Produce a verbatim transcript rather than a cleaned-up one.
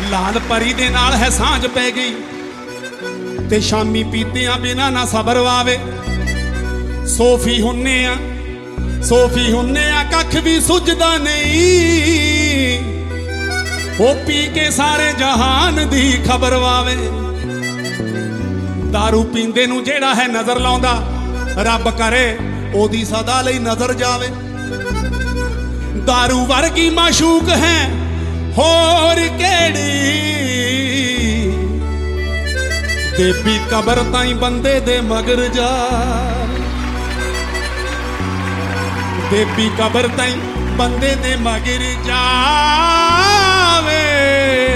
लाल परी दे नाल है सांझ पै गई ते शामी पीतियां बिना ना सबर आवे। सोफी हुन्ने आ सोफी हुन्ने आ कख भी सुझदा नहीं, ओ पी के सारे जहान दी खबर वावे। दारू पींदे नूं जेड़ा है नजर लाउंदा, रब करे ओदी सदा लई नजर जावे। दारू वर्गी माशूक है होर केड़ी, देवी कबर ताई बंदे दे मगर जा, देवी कबर ताई बंदे दे मगर जावे।